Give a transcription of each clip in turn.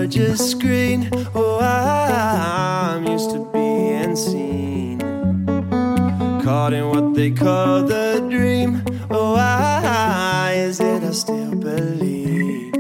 such a screen. Oh, I'm used to being seen, caught in what they call the dream. Oh, why is it I still believe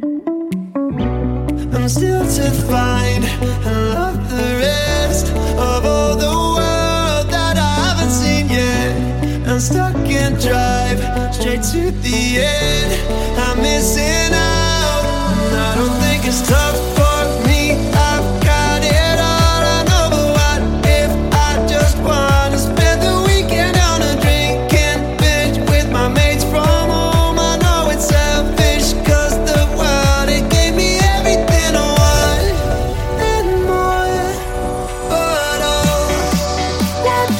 I'm still to find and love the rest of all the world that I haven't seen yet. I'm stuck in drive, straight to the end. I'm missing out, and I don't think it's tough for me. I've got it all, I know, but what if I just wanna spend the weekend on a drinking binge with my mates from home? I know it's selfish, cause the world, it gave me everything I want and more, but oh, what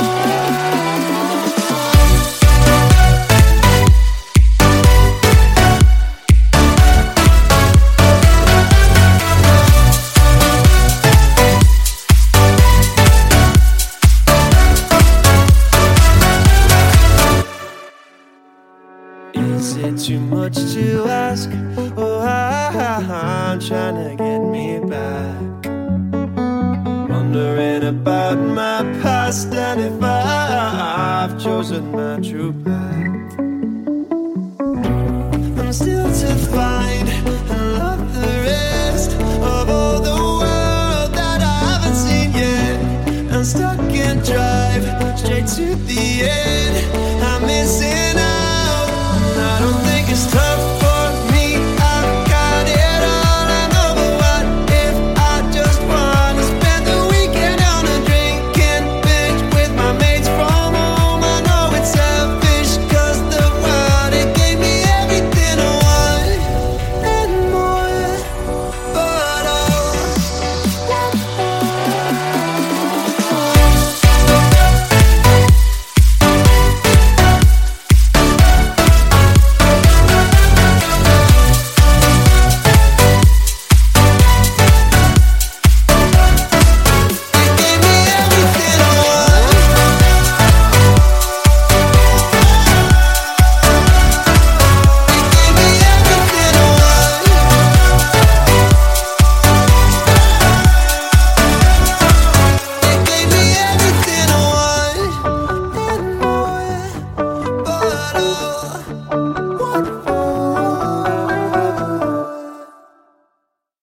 is it too much to ask? Oh, I'm trying to get me back, wondering about my past and if I've chosen my true path. I'm still to find and love the rest of all the world that I haven't seen yet. I'm stuck in drive, straight to the end.